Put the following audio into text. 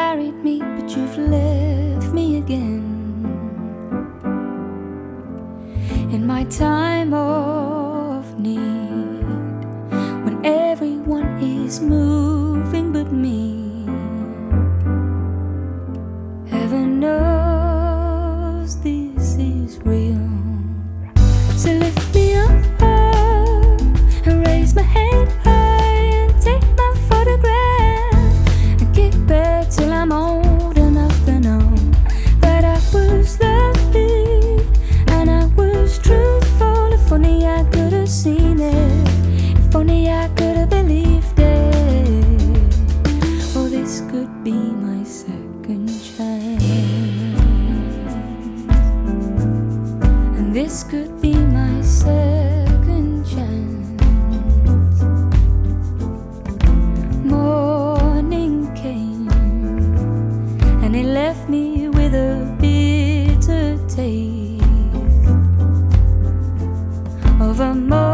carried me, but you've left me again. In my time of need, when everyone is moving but me, heaven knows this is real. So lift me up and raise my head high and take my photograph and keep it till I'm old enough to know that I was lovely and I was truthful. If only I could have seen it, if only I could have believed it. Oh, this could be my second chance, and this could be my second chance. Morning came and it left me with a bitter taste of a